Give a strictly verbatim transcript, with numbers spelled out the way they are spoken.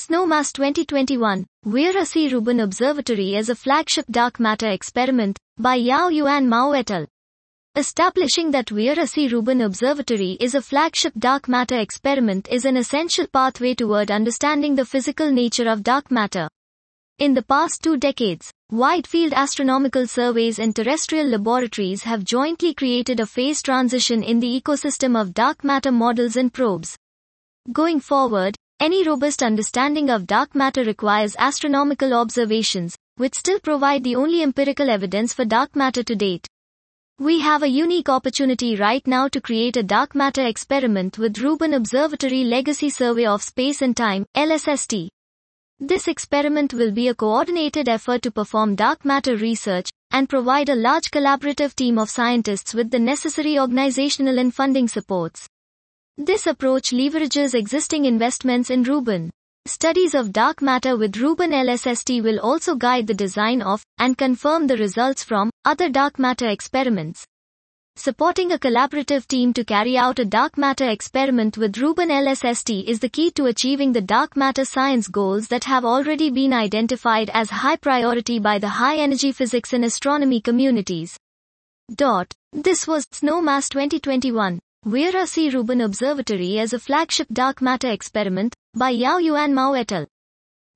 SNOMAS twenty twenty-one, Vera C. Rubin Observatory as a flagship dark matter experiment, by Yao Yuan Mao et al. Establishing that Vera C. Rubin Observatory is a flagship dark matter experiment is an essential pathway toward understanding the physical nature of dark matter. In the past two decades, wide-field astronomical surveys and terrestrial laboratories have jointly created a phase transition in the ecosystem of dark matter models and probes. Going forward, any robust understanding of dark matter requires astronomical observations, which still provide the only empirical evidence for dark matter to date. We have a unique opportunity right now to create a dark matter experiment with Rubin Observatory Legacy Survey of Space and Time, L S S T. This experiment will be a coordinated effort to perform dark matter research and provide a large collaborative team of scientists with the necessary organizational and funding supports. This approach leverages existing investments in Rubin. Studies of dark matter with Rubin L S S T will also guide the design of, and confirm the results from, other dark matter experiments. Supporting a collaborative team to carry out a dark matter experiment with Rubin L S S T is the key to achieving the dark matter science goals that have already been identified as high priority by the high-energy physics and astronomy communities. Dot. This was SNOMAS twenty twenty-one. Vera C. Rubin Observatory as a flagship dark matter experiment, by Yao Yuan Mao et al.